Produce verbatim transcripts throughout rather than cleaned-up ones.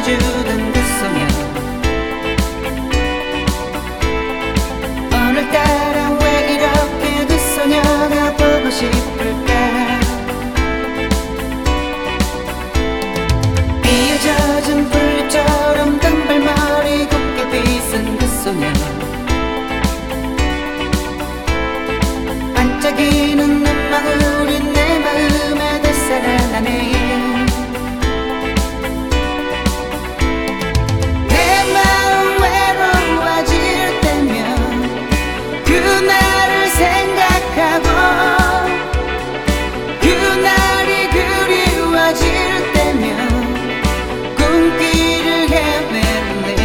전해주던 그 소녀, 오늘따라 왜 이렇게 그 소녀가 보고 싶을까. 비에 젖은 풀잎처럼 단발머리 곱게 빗은 그 소녀, 반짝이는 눈망울이 내 마음에 되살아나네. 내 마음 외로워질 때면 그날을 생각하고, 그날이 그리워질 때면 꿈길을 헤매네.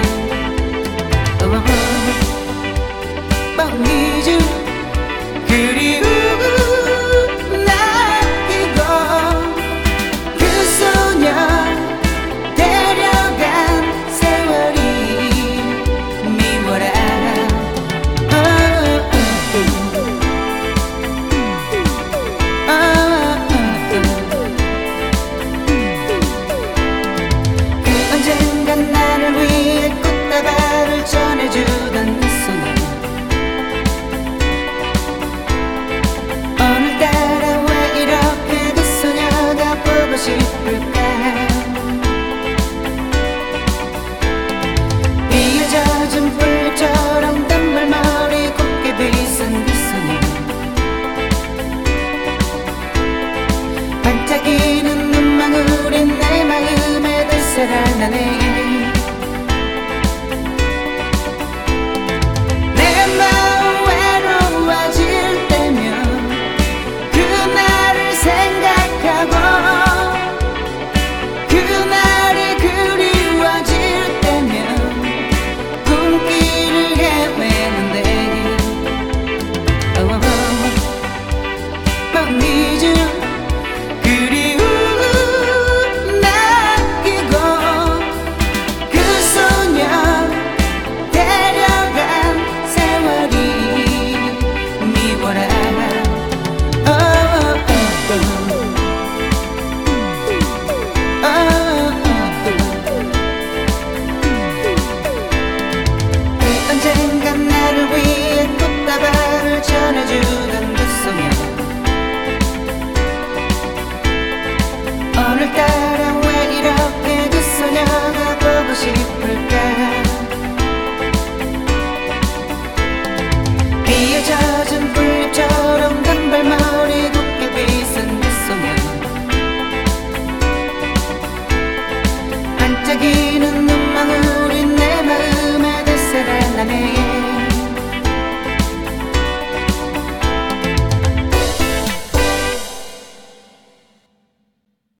뻥이죠. 그리움 남기고 그 소녀 데려간 세월이 미워라. 어, 어, 어, 그 언젠간 나를 위해 꽃다발을 전해주던 그 소녀, 오늘따라 왜 이렇게 그 소녀가 보고 싶을까. 비에 젖은 풀잎처럼 단발머리 곱게 빗은 그 소녀, 반짝이는 눈망울이 내 마음에 되살아나네.